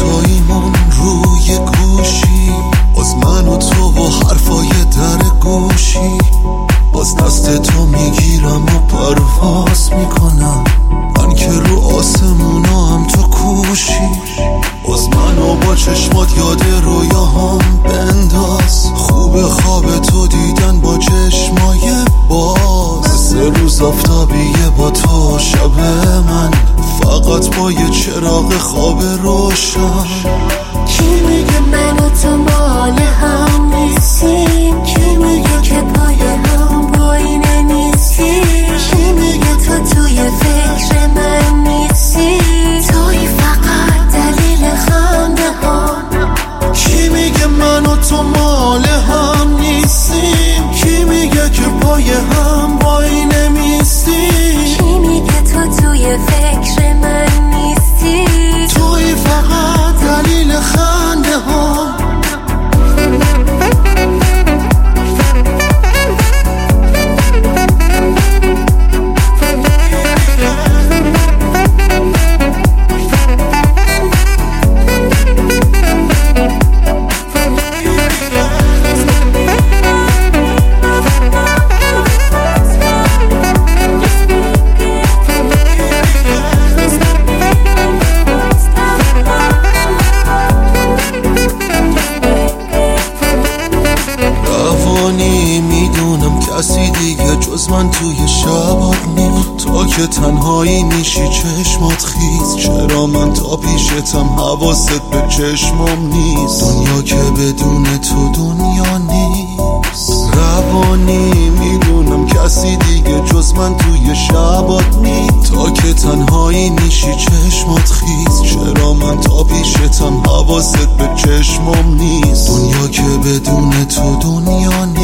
دوتاییمون روی گوشی، باز من و تو و حرفای در گوشی، باز دست تو میگیرم و پرواز میکنم، من که رو آسمونا هم تو کوشی، باز منو با چشمات یاد رویاهام بنداز، خوب خواب تو دیدن با چشمای باز، سه روز آفتابیه با تو شب من، فقط با یه چراغ خواب روشن. کی میگه من و تو مال هم نیستیم؟ کی میگه که پای هم باینه نیستیم؟ کی میگه تو توی فکر من نیستی؟ توی فقط دلیل خنده هم. کی میگه من و تو مال هم نیستیم؟ کی میگه که پای هم وای نمیستیم؟ کی میگه تو توی فکر من نیستی؟ توی فقط دلیل خنده هم. میدونم کسی دیگه جز من توی شبات نی، تا که تنهایی میشی چشمات خیز، چرا من تا پیشتم حواست به چشمام نیست؟ دنیا که بدون تو دنیا نیست. روانی میدونم کسی دیگه جز من توی شبات نی، تا که تنهایی میشی چشمات خیز، چرا من تا پیشتم حواست به چشمام نیست؟ دنیا که بدون تو دنیا نیست.